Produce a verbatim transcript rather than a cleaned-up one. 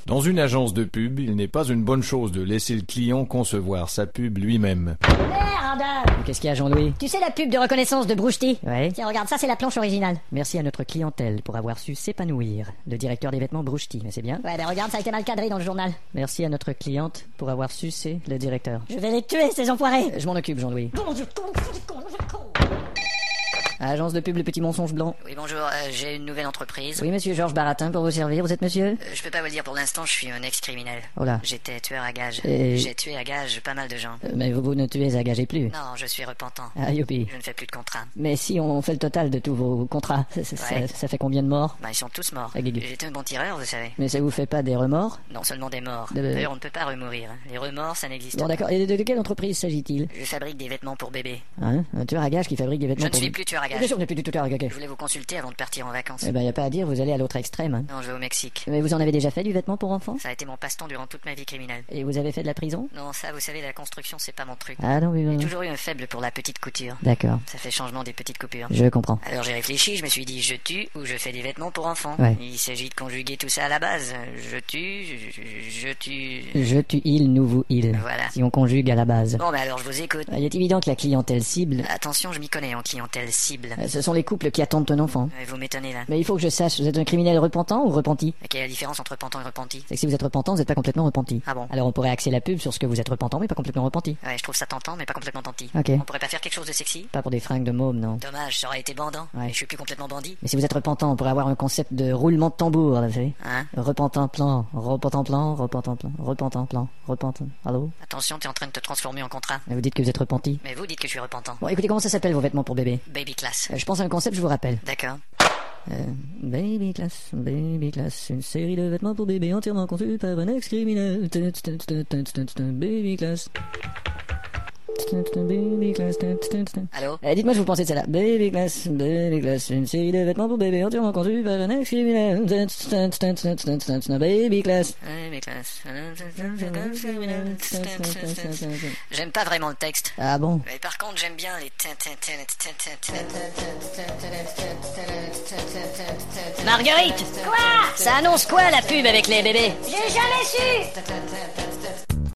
Dans une agence de pub, il n'est pas une bonne chose de laisser le client concevoir sa pub lui-même. Merde! Qu'est-ce qu'il y a, Jean-Louis? Tu sais la pub de reconnaissance de Brouchety? Ouais. Tiens, regarde, ça c'est la planche originale. Merci à notre clientèle pour avoir su s'épanouir. Le directeur des vêtements Brouchety, mais c'est bien. Ouais, ben regarde, ça a été mal cadré dans le journal. Merci à notre cliente pour avoir su c'est le directeur. Je vais les tuer, ces enfoirés! Je m'en occupe, Jean-Louis. Bon Dieu, con, con, con, con. Agence de pub Le Petit Mensonge Blanc. Oui, bonjour, euh, j'ai une nouvelle entreprise. Oui, monsieur Georges Baratin, pour vous servir. Vous êtes monsieur? Euh, je peux pas vous le dire pour l'instant, je suis un ex-criminel. Oh là. J'étais tueur à gages. Et- J'ai tué à gages pas mal de gens. Euh, Mais vous, vous ne tuez à gager plus. Non, je suis repentant. Ah, youpi. Je ne fais plus de contrat. Mais si on fait le total de tous vos contrats, ça, ça- Ouais. ça- ça fait combien de morts? Bah, ils sont tous morts. Ah, guégué. J'étais un bon tireur, vous savez. Mais ça vous fait pas des remords? Non seulement des morts. De- D'ailleurs, on ne peut pas remourir. Les remords, ça n'existe Bon, pas. d'accord. Et de, de quelle entreprise s'agit-il? Je fabrique des vêtements pour bébés. Hein? Un tueur à gages qui fabrique des vêtements Je ne pour... suis plus tueur à Bien gages. sûr, vous n'êtes plus du tout tueur à gages. Je voulais vous consulter avant de partir en vacances. Eh ben, y a pas à dire, vous allez à l'autre extrême. Hein. Non, je vais au Mexique. Mais vous en avez déjà fait du vêtement pour enfants? Ça a été mon passe-temps durant toute ma vie criminelle. Et vous avez fait de la prison? Non, ça, vous savez, la construction, c'est pas mon truc. Ah non, oui, oui, J'ai oui. toujours eu un faible pour la petite couture. D'accord, Ça fait changement des petites coupures. je comprends. Alors j'ai réfléchi, je me suis dit je tue ou je fais des vêtements pour enfants. Ouais. Il s'agit de conjuguer tout ça à la base. Je tue, je, je- je tue... Je tue il, nous vous il. Voilà. Si on conjugue à la base. Bon, mais alors je vous écoute. Il est évident que la clientèle cible, Attention, je m'y connais en clientèle cible. euh, ce sont les couples qui attendent un enfant. Euh, Vous m'étonnez là. Mais il faut que je sache, vous êtes un criminel repentant ou repenti? Quelle est la différence entre repentant et repenti? C'est que si vous êtes repentant, vous n'êtes pas complètement repenti. Ah bon? Alors on pourrait axer la pub sur ce que vous êtes repentant, mais pas complètement repenti. Ouais, je trouve ça tentant, mais pas complètement tanti. Ok. On pourrait pas faire quelque chose de sexy? Pas pour des fringues de môme, non. Dommage, ça aurait été bandant. Ouais. Mais je suis plus complètement bandit. Mais si vous êtes repentant, on pourrait avoir un concept de roulement de tambour, là, vous savez. Hein? Repentant plan, repentant plan, repentant plan, repentant plan, repentant. Allô? Attention, t'es en train de te transformer en contrat. Et vous dites que vous êtes repenti. Mais vous dites que je suis repentant. Bon, écoutez, comment ça s'appelle vos vêtements pour bébé? Baby class. Euh, Je pense à un concept, je vous rappelle. D'accord. Euh, Baby Class, Baby Class, une série de vêtements pour bébé entièrement conçus par un ex-criminel. Baby Class. Baby Class. Allô? Eh, dites-moi ce que vous pensez de celle-là. Baby Class, Baby Class, une série de vêtements pour bébé entièrement conçus par un ex-criminel. Baby Class. Baby class. J'aime pas vraiment le texte. Ah bon? Mais par contre, j'aime bien les... tin, tin, tin, tin, tin, tin. Marguerite! Quoi? Ça annonce quoi la pub avec les bébés? J'ai jamais su!